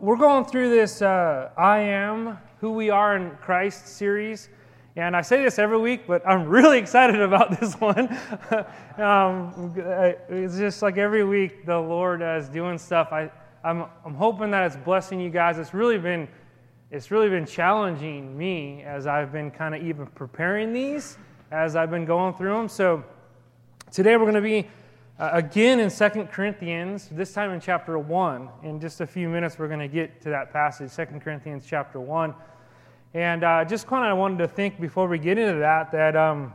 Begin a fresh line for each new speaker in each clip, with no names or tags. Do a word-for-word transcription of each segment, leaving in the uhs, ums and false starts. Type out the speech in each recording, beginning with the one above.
we're going through this uh, I Am Who We Are in Christ series, and I say this every week, but I'm really excited about this one. um, it's just like every week the Lord is doing stuff. I, I'm, I'm hoping that it's blessing you guys. It's really been, it's really been challenging me as I've been kind of even preparing these, as I've been going through them. So today we're going to be Uh, again in Second Corinthians, this time in chapter one. In just a few minutes, we're going to get to that passage, Second Corinthians chapter one. And uh, just kind of wanted to think before we get into that, that um,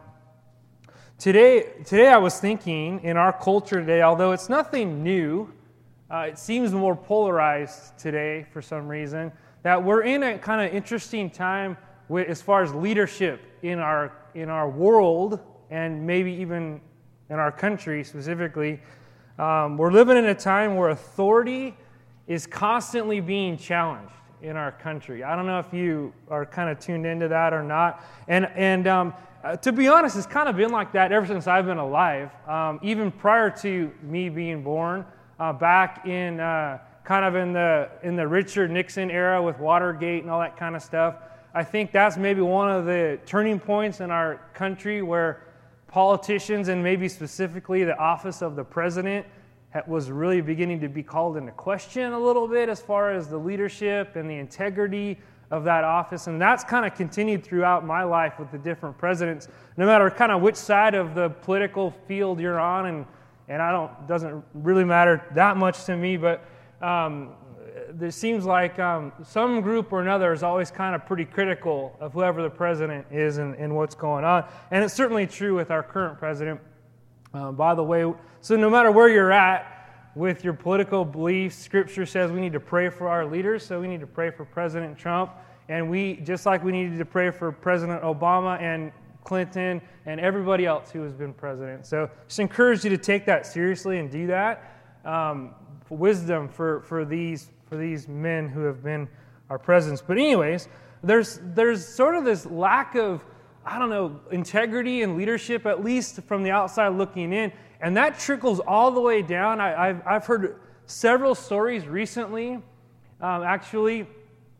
today, today I was thinking in our culture today, although it's nothing new, uh, it seems more polarized today for some reason, that we're in a kind of interesting time with, as far as leadership in our in our world and maybe even in our country specifically. Um, we're living in a time where authority is constantly being challenged in our country. I don't know if you are kind of tuned into that or not. And and um, uh, to be honest, it's kind of been like that ever since I've been alive. Um, even prior to me being born, uh, back in uh, kind of in the in the Richard Nixon era with Watergate and all that kind of stuff. I think that's maybe one of the turning points in our country where politicians, and maybe specifically the office of the president, was really beginning to be called into question a little bit as far as the leadership and the integrity of that office. And that's kind of continued throughout my life with the different presidents, no matter kind of which side of the political field you're on. And, and I don't, doesn't really matter that much to me, but um, it seems like um, some group or another is always kind of pretty critical of whoever the president is and, and what's going on. And it's certainly true with our current president, uh, by the way. So no matter where you're at with your political beliefs, Scripture says we need to pray for our leaders. So we need to pray for President Trump. And we, just like we needed to pray for President Obama and Clinton and everybody else who has been president. So just encourage you to take that seriously and do that. Um, for wisdom for, for these for these men who have been our presidents. But anyways, there's there's sort of this lack of, I don't know, integrity and leadership, at least from the outside looking in, and that trickles all the way down. I, I've, I've heard several stories recently, um, actually,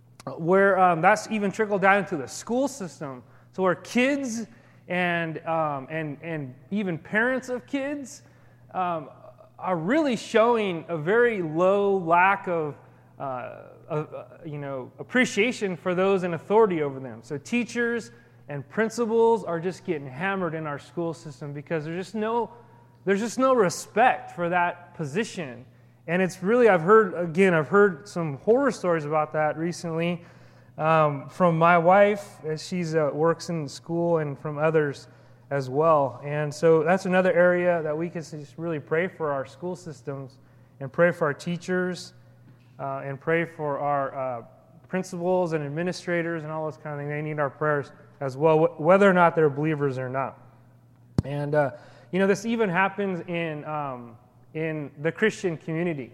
where um, that's even trickled down into the school system. So where kids and um, and and even parents of kids um, are really showing a very low lack of Uh, uh, you know, appreciation for those in authority over them. So teachers and principals are just getting hammered in our school system because there's just no, there's just no respect for that position. And it's really, I've heard, again, I've heard some horror stories about that recently um, from my wife as she's uh, works in school and from others as well. And so that's another area that we can just really pray for our school systems and pray for our teachers. Uh, and pray for our uh, principals and administrators and all those kind of things. They need our prayers as well, wh- whether or not they're believers or not. And, uh, you know, this even happens in um, in the Christian community.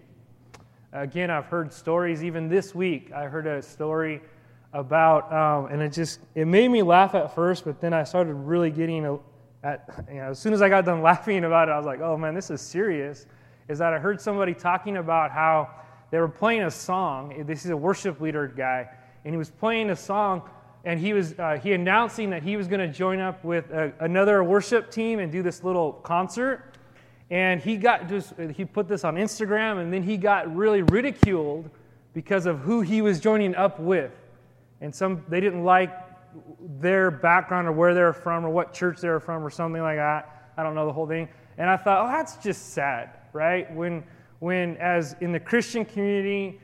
Again, I've heard stories, even this week, I heard a story about, um, and it just, it made me laugh at first, but then I started really getting, a, at, you know, as soon as I got done laughing about it, I was like, oh man, this is serious, is that I heard somebody talking about how they were playing a song. This is a worship leader guy, and he was playing a song, and he was uh, he announcing that he was going to join up with a, another worship team and do this little concert. And he got just he put this on Instagram, and then he got really ridiculed because of who he was joining up with, and some they didn't like their background or where they're from or what church they're from or something like that. I don't know the whole thing, and I thought, oh, that's just sad, right? When When, as in the Christian community,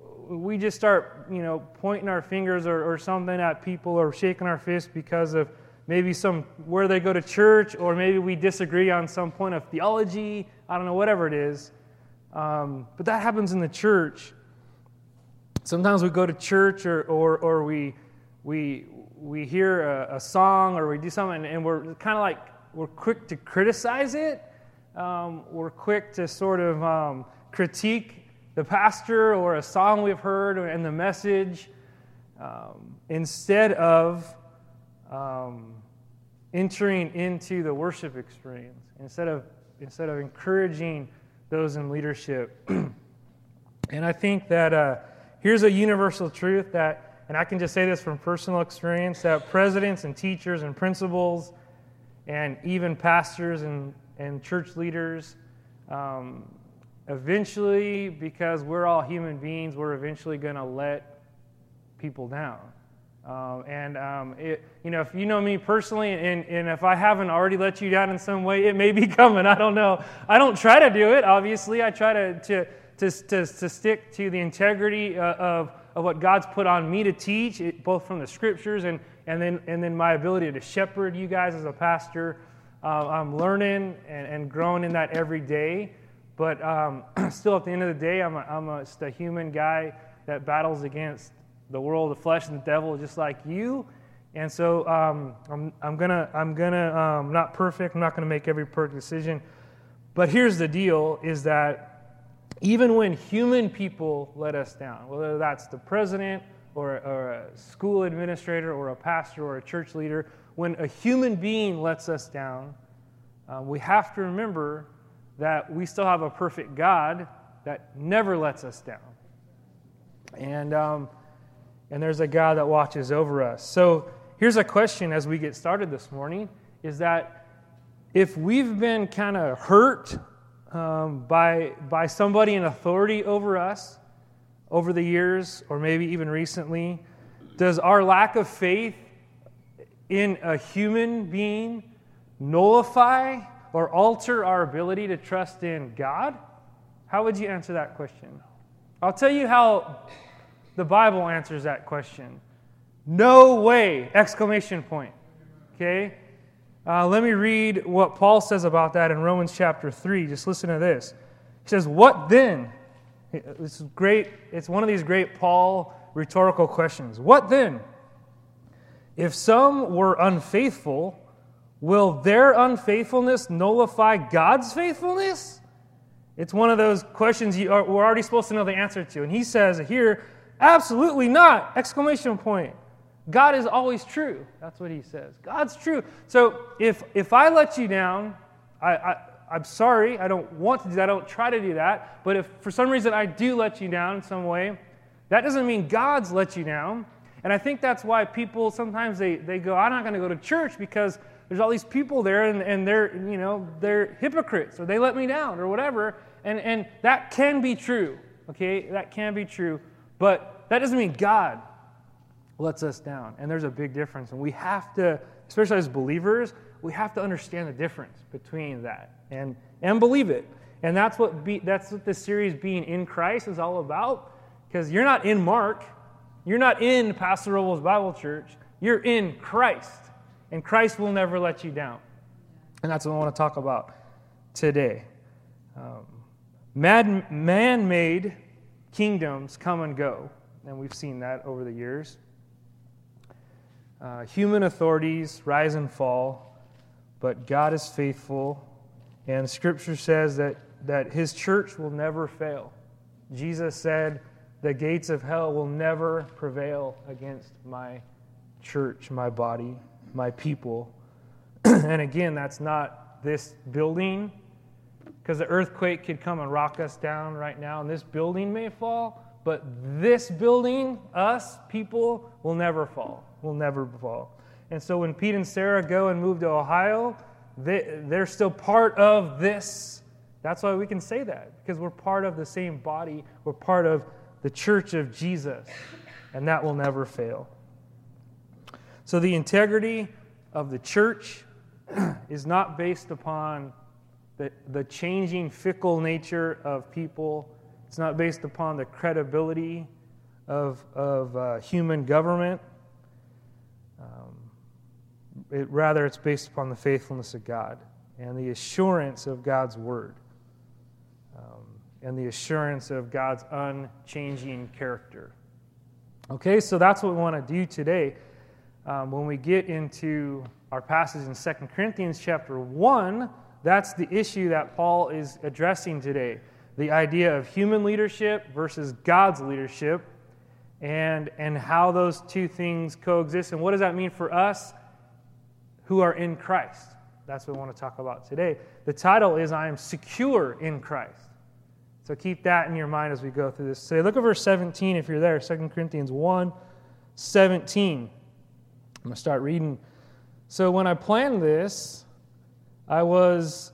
we just start, you know, pointing our fingers or, or something at people or shaking our fists because of maybe some where they go to church, or maybe we disagree on some point of theology. I don't know, whatever it is. Um, but that happens in the church. Sometimes we go to church, or or, or we we we hear a, a song, or we do something, and we're kind of like we're quick to criticize it. Um, we're quick to sort of um, critique the pastor or a song we've heard and the message um, instead of um, entering into the worship experience, instead of instead of encouraging those in leadership. And I think that uh, here's a universal truth that, and I can just say this from personal experience, that presidents and teachers and principals and even pastors and, and church leaders, um, eventually, because we're all human beings, we're eventually going to let people down. Um, and, um, it, you know, if you know me personally, and, and if I haven't already let you down in some way, it may be coming. I don't know. I don't try to do it, obviously. I try to to to, to, to stick to the integrity uh, of, of what God's put on me to teach, it, both from the Scriptures and, and, then, and then my ability to shepherd you guys as a pastor. Uh, I'm learning and, and growing in that every day. But um, still, at the end of the day, I'm, a, I'm a, just a human guy that battles against the world, the flesh, and the devil, just like you. And so um, I'm, I'm gonna, I'm gonna, um, not perfect. I'm not gonna make every perfect decision. But here's the deal: is that even when human people let us down, whether that's the president or, or a school administrator or a pastor or a church leader, when a human being lets us down, uh, we have to remember that we still have a perfect God that never lets us down. And um, and there's a God that watches over us. So here's a question as we get started this morning, is that if we've been kind of hurt um, by, by somebody in authority over us over the years, or maybe even recently, does our lack of faith in a human being nullify or alter our ability to trust in God? How would you answer that question? I'll tell you how the Bible answers that question. No way! Exclamation point. Okay? Uh, let me read what Paul says about that in Romans chapter three. Just listen to this. He says, "What then?" This is great. It's one of these great Paul rhetorical questions. "What then? If some were unfaithful, will their unfaithfulness nullify God's faithfulness?" It's one of those questions you are, we're already supposed to know the answer to. And he says here, absolutely not! Exclamation point. God is always true. That's what he says. God's true. So if if I let you down, I, I, I'm sorry. I don't want to do that. I don't try to do that. But if for some reason I do let you down in some way, that doesn't mean God's let you down. And I think that's why people sometimes they, they go, I'm not going to go to church because there's all these people there and, and they're, you know, they're hypocrites or they let me down or whatever. And, and that can be true, okay? That can be true. But that doesn't mean God lets us down. And there's a big difference. And we have to, especially as believers, we have to understand the difference between that and, and believe it. And that's what be, that's what this series Being in Christ is all about. Because you're not in Mark. You're not in Pastor Robles Bible Church. You're in Christ. And Christ will never let you down. And that's what I want to talk about today. Um, man, man-made kingdoms come and go. And we've seen that over the years. Uh, human authorities rise and fall. But God is faithful. And Scripture says that, that His church will never fail. Jesus said, the gates of hell will never prevail against my church, my body, my people. And again, that's not this building, because the earthquake could come and rock us down right now, and this building may fall, but this building, us, people, will never fall, will never fall. And so when Pete and Sarah go and move to Ohio, they, they're still part of this. That's why we can say that, because we're part of the same body. We're part of the church of Jesus, and that will never fail. So the integrity of the church is not based upon the, the changing, fickle nature of people. It's not based upon the credibility of, of uh, human government. Um, it, rather, it's based upon the faithfulness of God and the assurance of God's word. Um, and the assurance of God's unchanging character. Okay, so that's what we want to do today. Um, when we get into our passage in Second Corinthians chapter one, that's the issue that Paul is addressing today. The idea of human leadership versus God's leadership, and, and how those two things coexist. And what does that mean for us who are in Christ? That's what we want to talk about today. The title is, I am secure in Christ. So keep that in your mind as we go through this today. Look at verse seventeen if you're there, Second Corinthians one, seventeen. I'm going to start reading. So when I planned this, I was,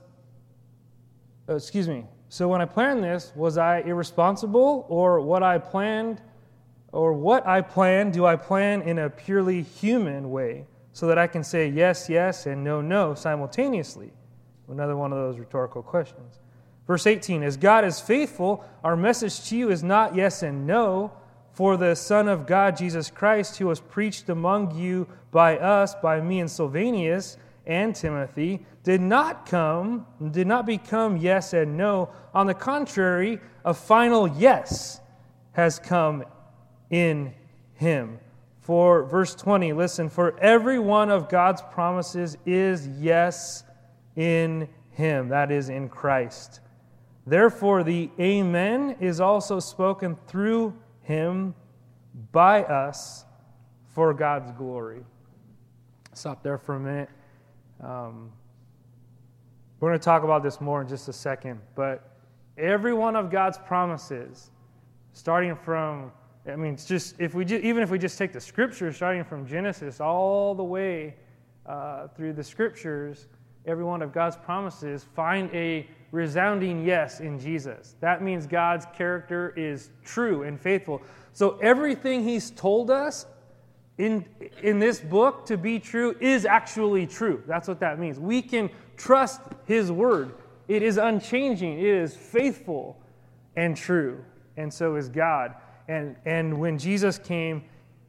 uh, excuse me, so when I planned this, was I irresponsible, or what I planned, or what I planned, do I plan in a purely human way, so that I can say yes, yes, and no, no simultaneously? Another one of those rhetorical questions. Verse eighteen, as God is faithful, our message to you is not yes and no, for the Son of God, Jesus Christ, who was preached among you by us, by me and Silvanus and Timothy, did not come, did not become yes and no. On the contrary, a final yes has come in him. For verse twenty, listen, for every one of God's promises is yes in him, that is, in Christ. Therefore, the Amen is also spoken through him by us for God's glory. Stop there for a minute. Um, we're going to talk about this more in just a second, but every one of God's promises, starting from, I mean, it's just if we just, even if we just take the Scriptures, starting from Genesis all the way uh, through the Scriptures, every one of God's promises find a resounding yes in Jesus. That means God's character is true and faithful. So everything He's told us in, in this book to be true is actually true. That's what that means. We can trust His word. It is unchanging. It is faithful and true. And so is God. And, and when Jesus came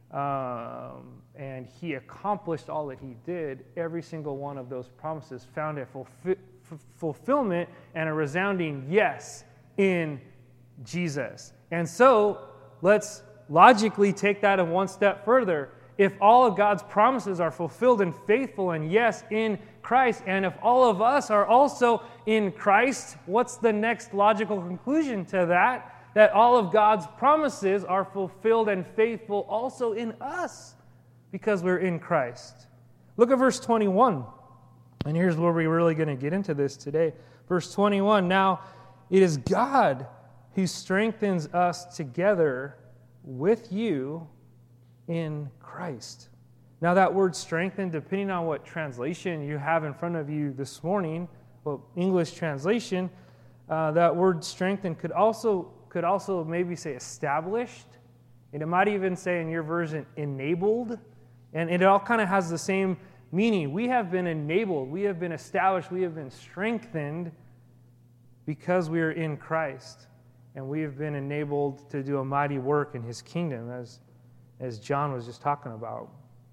um, and He accomplished all that He did, every single one of those promises found a fulfill, f- fulfillment and a resounding yes in Jesus. And so let's logically take that a one step further. If all of God's promises are fulfilled and faithful and yes in Christ, and if all of us are also in Christ, what's the next logical conclusion to that? That all of God's promises are fulfilled and faithful also in us because we're in Christ. Look at verse twenty-one. And here's where we're really going to get into this today. Verse twenty-one, now it is God who strengthens us together with you in Christ. Now that word strengthen, depending on what translation you have in front of you this morning, well, English translation, uh, that word strengthen could also could also maybe say established, and it might even say in your version enabled, and it all kind of has the same meaning. We have been enabled, we have been established, we have been strengthened because we are in Christ, and we have been enabled to do a mighty work in His kingdom, as as John was just talking about.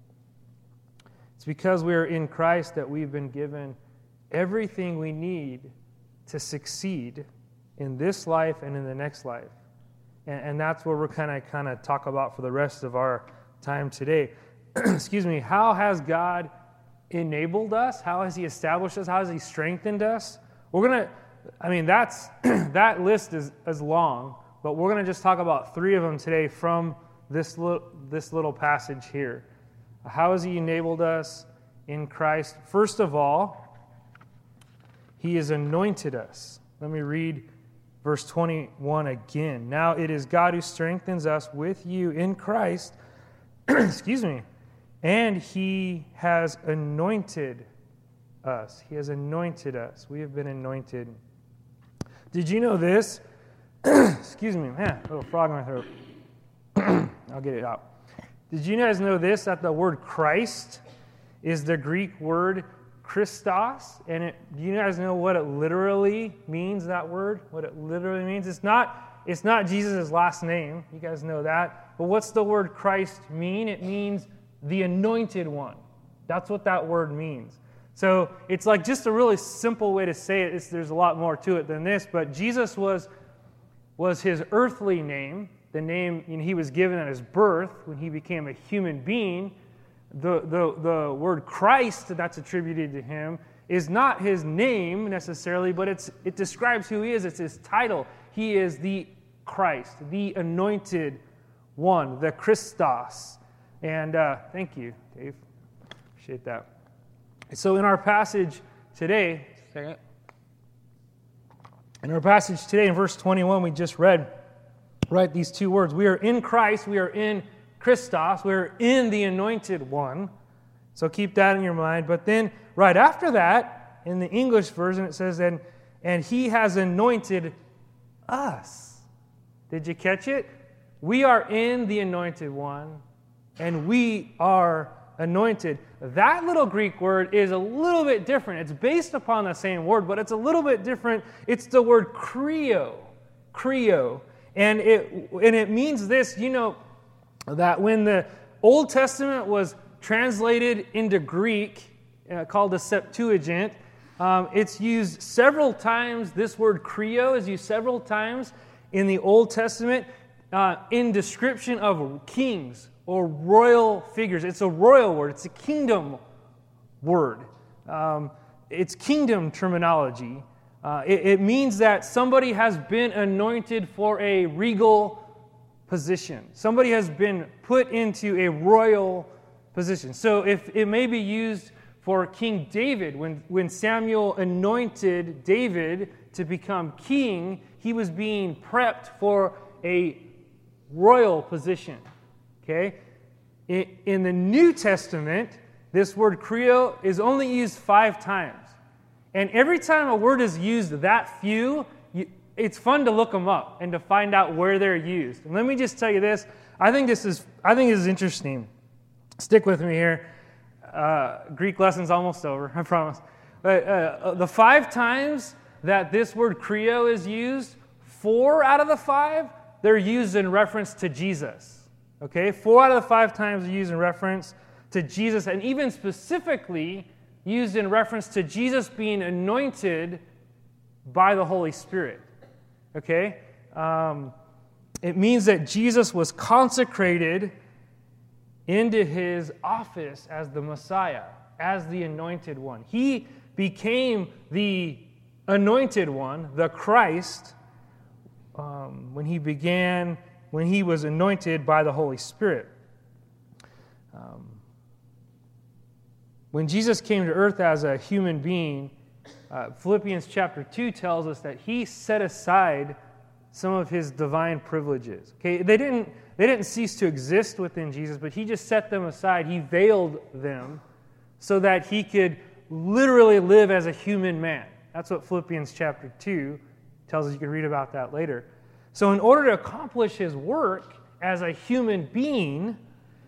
It's because we are in Christ that we've been given everything we need to succeed in this life and in the next life. And, and that's what we're kind of kind of talk about for the rest of our time today. Excuse me. How has God enabled us? How has He established us? How has He strengthened us? We're going to, I mean, that's that list is, is long, but we're going to just talk about three of them today from this little, this little passage here. How has He enabled us in Christ? First of all, He has anointed us. Let me read verse twenty-one again. Now it is God who strengthens us with you in Christ, excuse me, and He has anointed us. He has anointed us. We have been anointed. Did you know this? Excuse me, man, a little frog in my throat. I'll get it out. Did you guys know this, that the word Christ is the Greek word Christos? And it, do you guys know what it literally means, that word? What it literally means? It's not, it's not Jesus' last name. You guys know that. But what's the word Christ mean? It means the anointed one. That's what that word means. So it's like just a really simple way to say it. It's, there's a lot more to it than this. But Jesus was, was His earthly name. The name you know, He was given at His birth when He became a human being. The, the, the word Christ that's attributed to Him is not His name necessarily, but it's, it describes who He is. It's His title. He is the Christ, the anointed one, the Christos. And uh, thank you, Dave. Appreciate that. So in our passage today, second, In our passage today, in verse twenty-one, we just read, right, these two words. We are in Christ, we are in Christos, we are in the Anointed One. So keep that in your mind. But then, right after that, in the English version, it says, and, and He has anointed us. Did you catch it? We are in the Anointed One, and we are anointed. That little Greek word is a little bit different. It's based upon the same word, but it's a little bit different. It's the word kreo. Kreo. And it, and it means this, you know, that when the Old Testament was translated into Greek, uh, called the Septuagint, um, it's used several times. This word kreo is used several times in the Old Testament uh, in description of kings or royal figures. It's a royal word. It's a kingdom word. Um, it's kingdom terminology. Uh, it, it means that somebody has been anointed for a regal position. Somebody has been put into a royal position. So if it may be used for King David, when, when Samuel anointed David to become king, he was being prepped for a royal position. Okay? In, in the New Testament, this word kreo is only used five times. And every time a word is used that few, you, it's fun to look them up and to find out where they're used. And let me just tell you this. I think this is I think this is interesting. Stick with me here. Uh, Greek lesson's almost over, I promise. But uh, the five times that this word kreo is used, four out of the five, they're used in reference to Jesus. Okay? Four out of the five times are used in reference to Jesus, and even specifically used in reference to Jesus being anointed by the Holy Spirit. Okay? Um, it means that Jesus was consecrated into his office as the Messiah, as the Anointed One. He became the Anointed One, the Christ, um, when he began, when he was anointed by the Holy Spirit. Um, when Jesus came to earth as a human being, uh, Philippians chapter two tells us that he set aside some of his divine privileges. Okay, they didn't they didn't cease to exist within Jesus, but he just set them aside. He veiled them so that he could literally live as a human man. That's what Philippians chapter two tells us. You can read about that later. So in order to accomplish his work as a human being,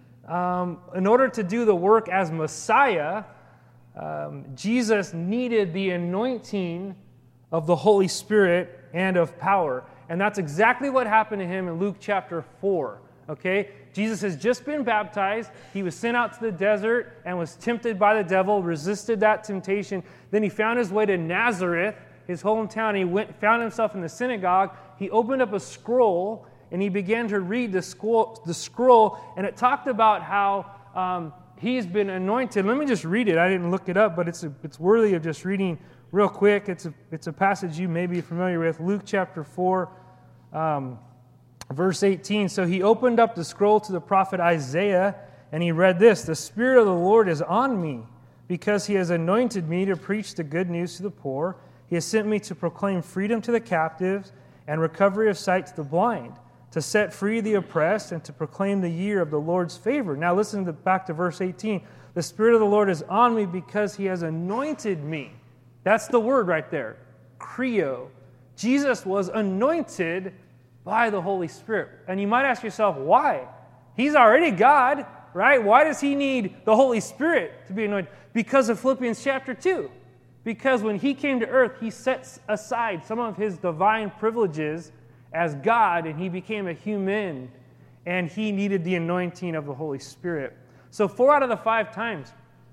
um, in order to do the work as Messiah, um, Jesus needed the anointing of the Holy Spirit and of power. And that's exactly what happened to him in Luke chapter four. Okay? Jesus has just been baptized. He was sent out to the desert and was tempted by the devil, resisted that temptation. Then he found his way to Nazareth, his hometown. He went, found himself in the synagogue. He opened up a scroll and he began to read the scroll, the scroll and it talked about how um, he's been anointed. Let me just read it. I didn't look it up, but it's a, it's worthy of just reading real quick. It's a, it's a passage you may be familiar with. Luke chapter four, um, verse eighteen. So he opened up the scroll to the prophet Isaiah, and he read this: "The Spirit of the Lord is on me, because he has anointed me to preach the good news to the poor. He has sent me to proclaim freedom to the captives and recovery of sight to the blind, to set free the oppressed, and to proclaim the year of the Lord's favor." Now listen to, back to verse eighteen. "The Spirit of the Lord is on me because he has anointed me." That's the word right there, kreo. Jesus was anointed by the Holy Spirit. And you might ask yourself, why? He's already God, right? Why does he need the Holy Spirit to be anointed? Because of Philippians chapter two. Because when he came to earth, he set aside some of his divine privileges as God, and he became a human, and he needed the anointing of the Holy Spirit. So four out of the five times,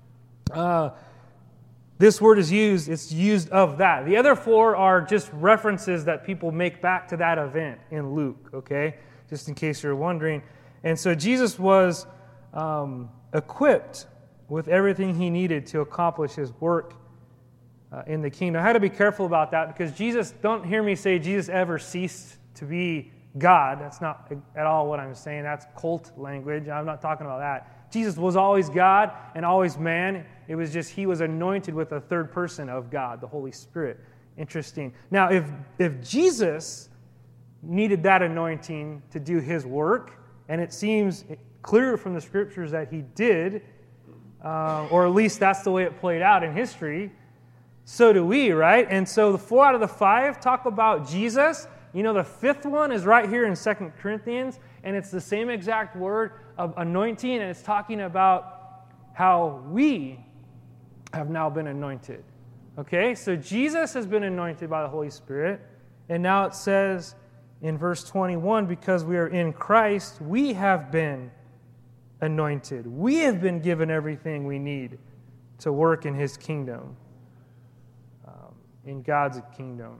uh, this word is used, it's used of that. The other four are just references that people make back to that event in Luke, okay? Just in case you're wondering. And so Jesus was um, equipped with everything he needed to accomplish his work uh, in the kingdom. I had to be careful about that because Jesus, don't hear me say Jesus ever ceased to be God. That's not at all what I'm saying. That's cult language. I'm not talking about that. Jesus was always God and always man. It was just he was anointed with a third person of God, the Holy Spirit. Interesting. Now, if if Jesus needed that anointing to do his work, and it seems clear from the scriptures that he did, uh, or at least that's the way it played out in history, so do we, right? And so the four out of the five talk about Jesus. You know, the fifth one is right here in Second Corinthians, and it's the same exact word of anointing, and it's talking about how we have now been anointed. Okay, so Jesus has been anointed by the Holy Spirit, and now it says in verse twenty-one, because we are in Christ, we have been anointed. We have been given everything we need to work in his kingdom, um, in God's kingdom.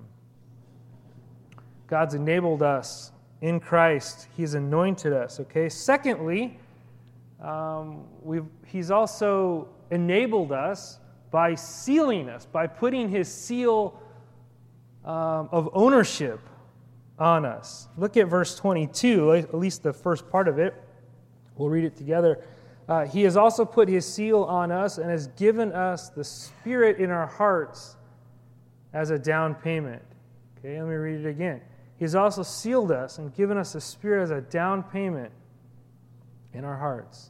God's enabled us in Christ. He's anointed us, okay? Secondly, um, we've, he's also enabled us by sealing us, by putting his seal um, of ownership on us. Look at verse twenty-two, at least the first part of it. We'll read it together. Uh, he has also put his seal on us and has given us the Spirit in our hearts as a down payment. Okay, let me read it again. He has also sealed us and given us the Spirit as a down payment in our hearts.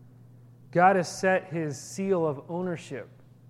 God has set his seal of ownership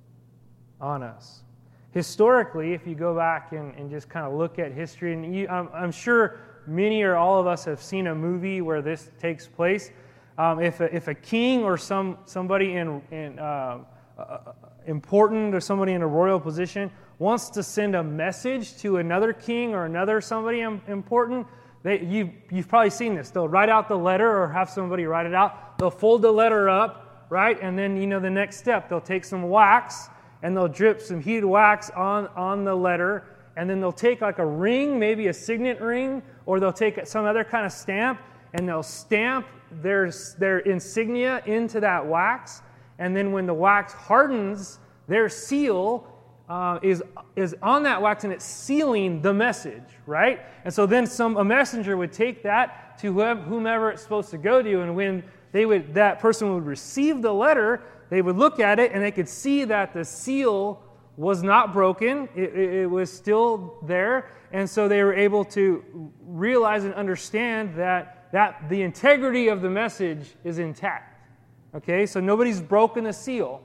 on us. Historically, if you go back and, and just kind of look at history, and you, I'm, I'm sure many or all of us have seen a movie where this takes place. Um, if, a, if a king or some somebody in, in uh, uh, important or somebody in a royal position wants to send a message to another king or another somebody important, they, you, you've probably seen this. They'll write out the letter or have somebody write it out. They'll fold the letter up, right? And then, you know, the next step, they'll take some wax and they'll drip some heated wax on, on the letter, and then they'll take like a ring, maybe a signet ring, or they'll take some other kind of stamp, and they'll stamp their, their insignia into that wax, and then when the wax hardens, their seal uh, is, is on that wax, and it's sealing the message, right? And so then some a messenger would take that to whoever, whomever it's supposed to go to, and when they would that person would receive the letter, they would look at it and they could see that the seal was not broken. It, it, it was still there. And so they were able to realize and understand that, that the integrity of the message is intact. Okay, so nobody's broken the seal.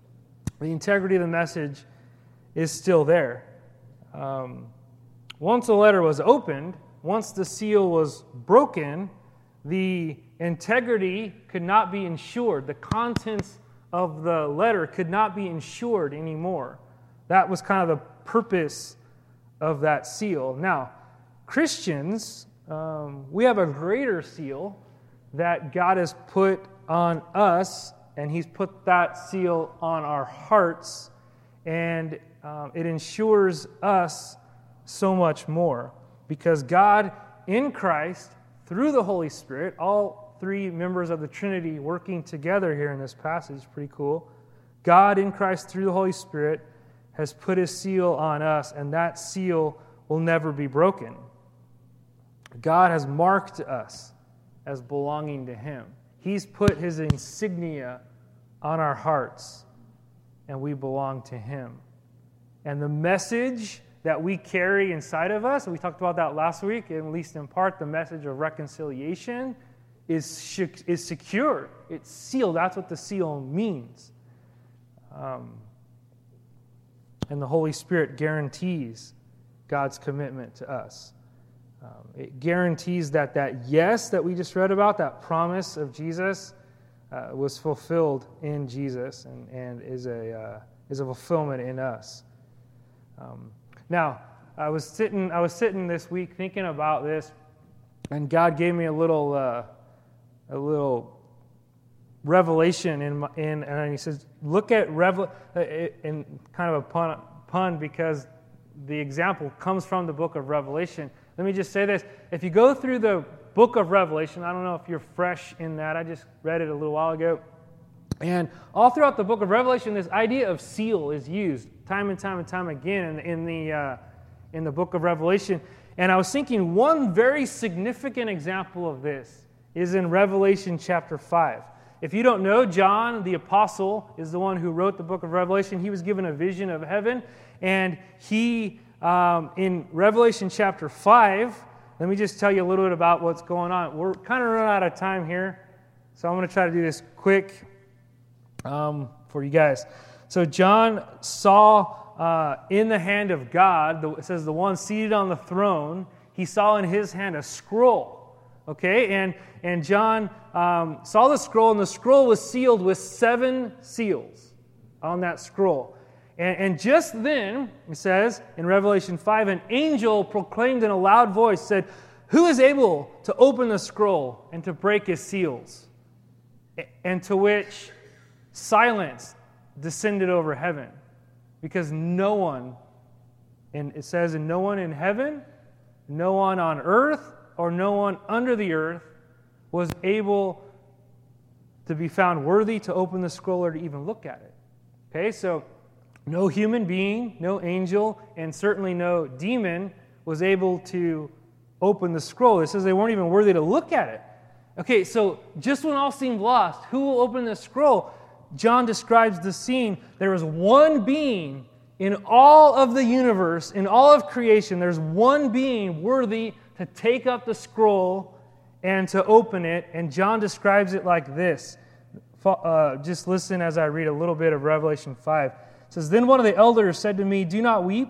The integrity of the message is still there. Um, once the letter was opened, once the seal was broken, the integrity could not be ensured. The contents of the letter could not be ensured anymore. That was kind of the purpose of that seal. Now, Christians, um, we have a greater seal that God has put on us, and he's put that seal on our hearts, and um, it ensures us so much more, because God in Christ, through the Holy Spirit, all three members of the Trinity working together here in this passage, pretty cool. God in Christ through the Holy Spirit has put his seal on us, and that seal will never be broken. God has marked us as belonging to him. He's put his insignia on our hearts, and we belong to him. And the message that we carry inside of us, we talked about that last week, at least in part, the message of reconciliation, is is secure. It's sealed. That's what the seal means. Um, and the Holy Spirit guarantees God's commitment to us. Um, it guarantees that that yes that we just read about, that promise of Jesus, uh, was fulfilled in Jesus and, and is a uh, is a fulfillment in us. Um, now, I was sitting I was sitting this week thinking about this, and God gave me a little. Uh, a little revelation in, my, in and he says, look at revel in kind of a pun, pun because the example comes from the book of Revelation. Let me just say this. If you go through the book of Revelation, I don't know if you're fresh in that. I just read it a little while ago. And all throughout the book of Revelation, this idea of seal is used time and time and time again in, in, the, uh, in the book of Revelation. And I was thinking one very significant example of this is in Revelation chapter five. If you don't know, John the apostle is the one who wrote the book of Revelation. He was given a vision of heaven, and he um, in Revelation chapter five, let me just tell you a little bit about what's going on. We're kind of running out of time here, so I'm going to try to do this quick um, for you guys. So John saw uh, in the hand of God, the, it says the one seated on the throne, he saw in his hand a scroll. Okay, and, and John um, saw the scroll, and the scroll was sealed with seven seals on that scroll. And, and just then, it says in Revelation five, an angel proclaimed in a loud voice, said, "Who is able to open the scroll and to break its seals?" And to which silence descended over heaven, because no one, and it says, and no one in heaven, no one on earth, or no one under the earth was able to be found worthy to open the scroll or to even look at it. Okay, so no human being, no angel, and certainly no demon was able to open the scroll. It says they weren't even worthy to look at it. Okay, so just when all seemed lost, who will open the scroll? John describes the scene. There was one being in all of the universe, in all of creation, there's one being worthy to take up the scroll and to open it. And John describes it like this. Uh, just listen as I read a little bit of Revelation five. It says, "Then one of the elders said to me, 'Do not weep.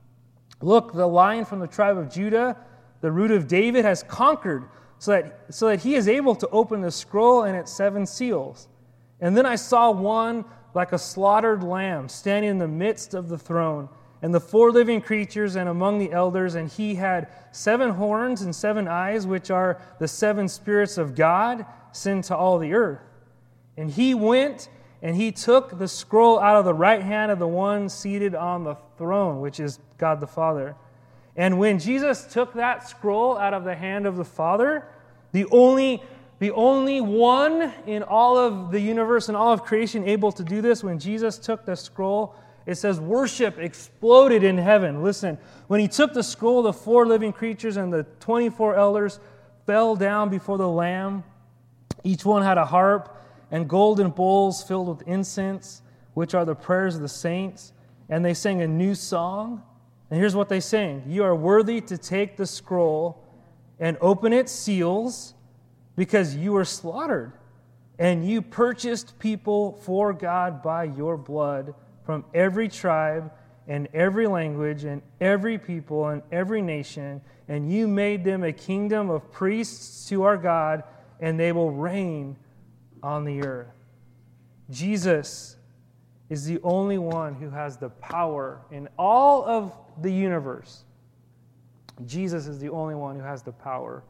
Look, the Lion from the tribe of Judah, the Root of David, has conquered, so that, so that he is able to open the scroll and its seven seals.' And then I saw one like a slaughtered lamb standing in the midst of the throne, and the four living creatures and among the elders, and he had seven horns and seven eyes, which are the seven spirits of God sent to all the earth. And he went and he took the scroll out of the right hand of the one seated on the throne," which is God the Father. And when Jesus took that scroll out of the hand of the Father, the only, the only one in all of the universe and all of creation able to do this, when Jesus took the scroll, it says worship exploded in heaven. Listen, when he took the scroll, the four living creatures and the twenty-four elders fell down before the Lamb. Each one had a harp and golden bowls filled with incense, which are the prayers of the saints. And they sang a new song. And here's what they sang: "You are worthy to take the scroll and open its seals, because you were slaughtered, and you purchased people for God by your blood from every tribe and every language and every people and every nation, and you made them a kingdom of priests to our God, and they will reign on the earth." Jesus is the only one who has the power in all of the universe. Jesus is the only one who has the power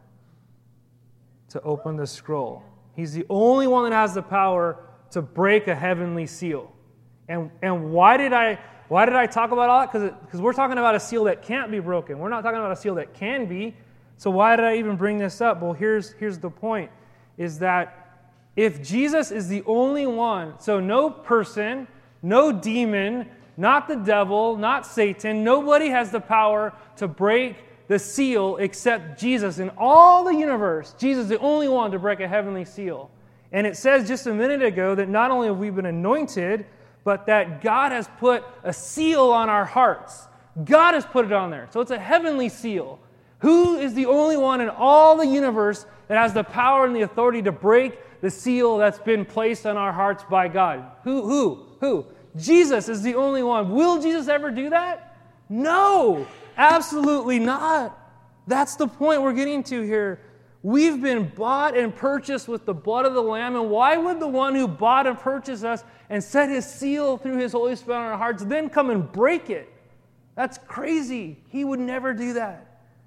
to open the scroll. He's the only one that has the power to break a heavenly seal. And and why did I why did I talk about all that? Because because we're talking about a seal that can't be broken. We're not talking about a seal that can be. So why did I even bring this up? Well, here's here's the point, is that if Jesus is the only one, so no person, no demon, not the devil, not Satan, nobody has the power to break the seal except Jesus. In all the universe, Jesus is the only one to break a heavenly seal. And it says just a minute ago that not only have we been anointed, but that God has put a seal on our hearts. God has put it on there. So it's a heavenly seal. Who is the only one in all the universe that has the power and the authority to break the seal that's been placed on our hearts by God? Who? Who? Who? Jesus is the only one. Will Jesus ever do that? No, absolutely not. That's the point we're getting to here. We've been bought and purchased with the blood of the Lamb, and why would the one who bought and purchased us and set his seal through his Holy Spirit on our hearts then come and break it? That's crazy. He would never do that.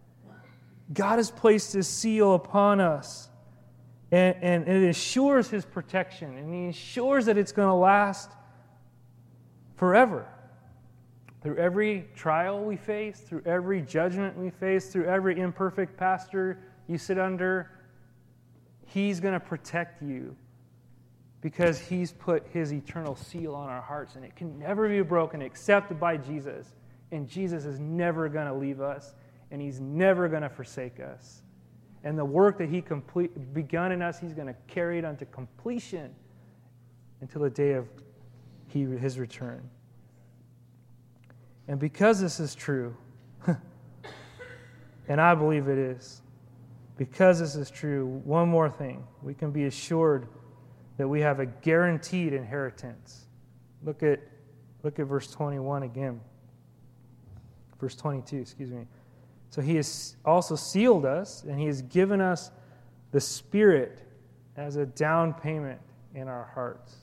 God has placed his seal upon us, and, and it assures his protection, and he ensures that it's going to last forever. Through every trial we face, through every judgment we face, through every imperfect pastor you sit under, he's going to protect you because he's put his eternal seal on our hearts, and it can never be broken except by Jesus. And Jesus is never going to leave us, and he's never going to forsake us. And the work that he complete, begun in us, he's going to carry it unto completion until the day of he, his return. And because this is true, And I believe it is. Because this is true, one more thing. We can be assured that we have a guaranteed inheritance. Look at, look at verse twenty-one again. Verse twenty-two, excuse me. So he has also sealed us, and he has given us the Spirit as a down payment in our hearts.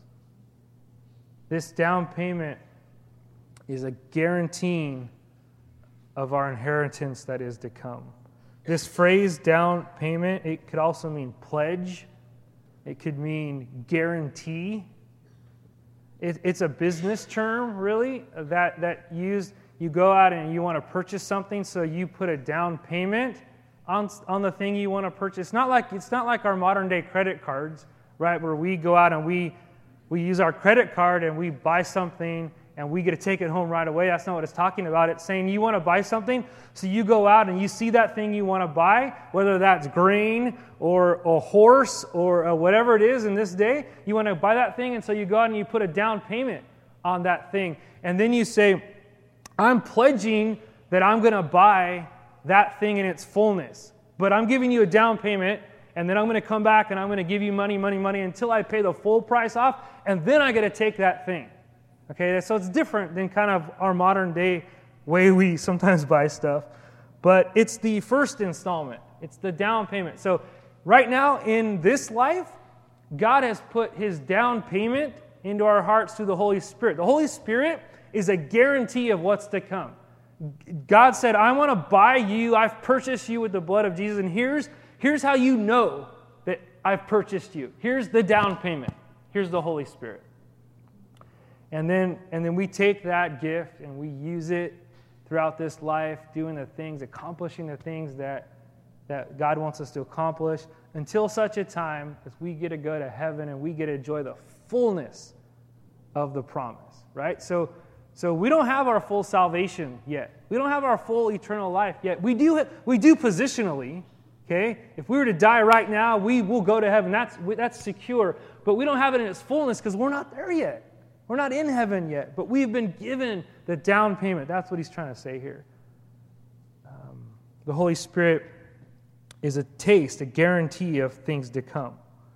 This down payment is a guaranteeing of our inheritance that is to come. This phrase, down payment, it could also mean pledge. It could mean guarantee. It, it's a business term, really, that, that used, you go out and you want to purchase something, so you put a down payment on, on the thing you want to purchase. It's not like, it's not like our modern day credit cards, right, where we go out and we, we use our credit card and we buy something and we get to take it home right away. That's not what it's talking about. It's saying you want to buy something, so you go out and you see that thing you want to buy, whether that's grain or a horse or uh, whatever it is in this day. You want to buy that thing, and so you go out and you put a down payment on that thing. And then you say, I'm pledging that I'm going to buy that thing in its fullness. But I'm giving you a down payment, and then I'm going to come back and I'm going to give you money, money, money until I pay the full price off, and then I get to take that thing. Okay, so it's different than kind of our modern day way we sometimes buy stuff. But it's the first installment. It's the down payment. So right now in this life, God has put his down payment into our hearts through the Holy Spirit. The Holy Spirit is a guarantee of what's to come. God said, I want to buy you. I've purchased you with the blood of Jesus. And here's, here's how you know that I've purchased you. Here's the down payment. Here's the Holy Spirit. And then, and then we take that gift and we use it throughout this life, doing the things, accomplishing the things that, that God wants us to accomplish, until such a time as we get to go to heaven and we get to enjoy the fullness of the promise, right? So, so we don't have our full salvation yet. We don't have our full eternal life yet. We do, we do positionally, okay? If we were to die right now, we will go to heaven. That's, that's secure. But we don't have it in its fullness because we're not there yet. We're not in heaven yet, but we've been given the down payment. That's what he's trying to say here. Um, the Holy Spirit is a taste, a guarantee of things to come.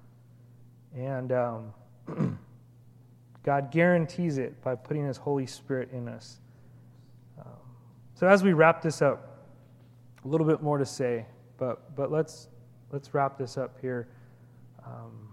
And um, God guarantees it by putting his Holy Spirit in us. Um, so as we wrap this up, a little bit more to say, but but let's let's wrap this up here. Um,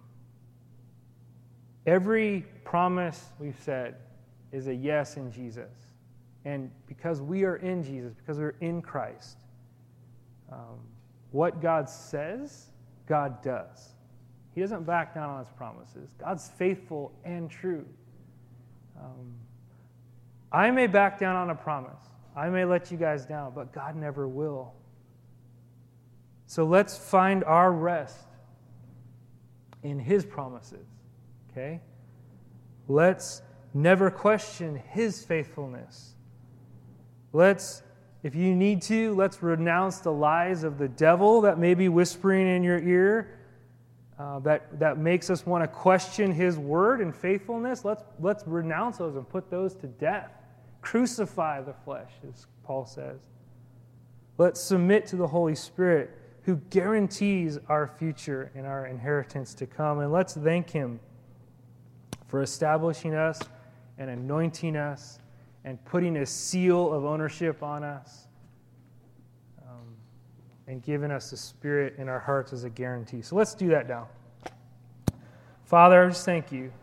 Every promise we've said is a yes in Jesus. And because we are in Jesus, because we're in Christ, um, what God says, God does. He doesn't back down on his promises. God's faithful and true. Um, I may back down on a promise. I may let you guys down, but God never will. So let's find our rest in his promises. Okay? Let's never question his faithfulness. Let's, if you need to, let's renounce the lies of the devil that may be whispering in your ear, uh, that, that makes us want to question his word and faithfulness. Let's, let's renounce those and put those to death. Crucify the flesh, as Paul says. Let's submit to the Holy Spirit, who guarantees our future and our inheritance to come. And let's thank him for establishing us and anointing us and putting a seal of ownership on us, um, and giving us the Spirit in our hearts as a guarantee. So let's do that now. Father, I just thank you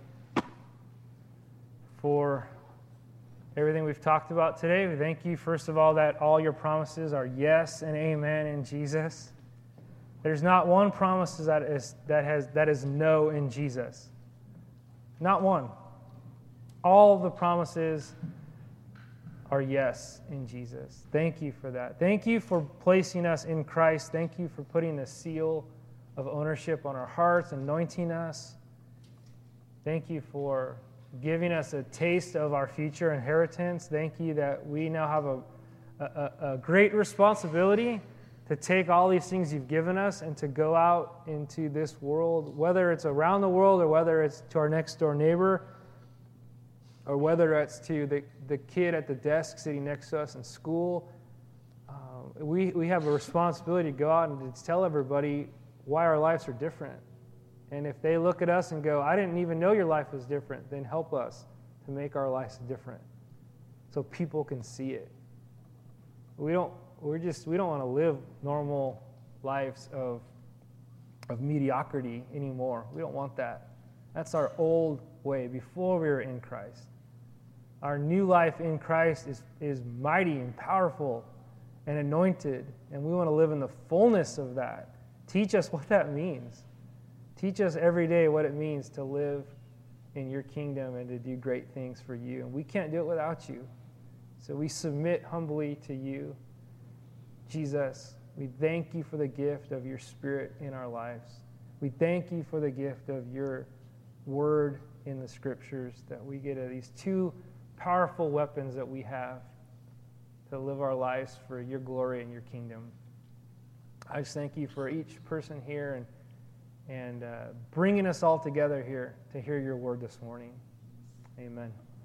for everything we've talked about today. We thank you, first of all, that all your promises are yes and amen in Jesus. There's not one promise that is, that has, that is no in Jesus. Not one. All the promises are yes in Jesus. Thank you for that. Thank you for placing us in Christ. Thank you for putting the seal of ownership on our hearts, anointing us. Thank you for giving us a taste of our future inheritance. Thank you that we now have a, a, a great responsibility to take all these things you've given us and to go out into this world, whether it's around the world or whether it's to our next door neighbor or whether it's to the, the kid at the desk sitting next to us in school, we, we have a responsibility to go out and to tell everybody why our lives are different. And if they look at us and go, I didn't even know your life was different, then help us to make our lives different so people can see it. We don't, we're just, we don't want to live normal lives of, of mediocrity anymore. We don't want that. That's our old way before we were in Christ. Our new life in Christ is, is mighty and powerful and anointed, and we want to live in the fullness of that. Teach us what that means. Teach us every day what it means to live in your kingdom and to do great things for you. And we can't do it without you. So we submit humbly to you. Jesus, we thank you for the gift of your Spirit in our lives. We thank you for the gift of your word in the Scriptures, that we get these two powerful weapons that we have to live our lives for your glory and your kingdom. I just thank you for each person here and and uh, bringing us all together here to hear your word this morning. Amen.